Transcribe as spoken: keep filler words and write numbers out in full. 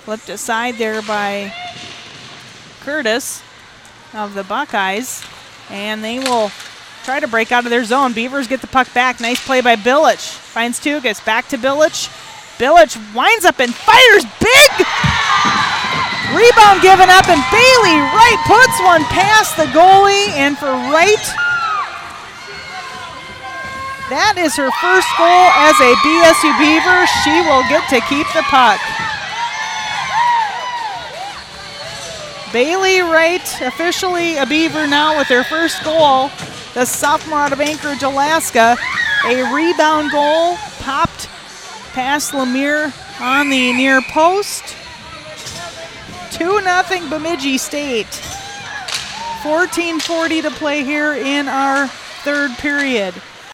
Flipped aside there by Curtis of the Buckeyes. And they will try to break out of their zone. Beavers get the puck back. Nice play by Bilic. Finds Tugas. Back to Bilic. Bilic winds up and fires big. Rebound given up, and Bailey Wright puts one past the goalie. And for Wright, that is her first goal as a B S U Beaver. She will get to keep the puck. Bailey Wright, officially a Beaver now with her first goal. The sophomore out of Anchorage, Alaska. A rebound goal popped past Lemire on the near post. two nothing Bemidji State. fourteen forty to play here in our third period.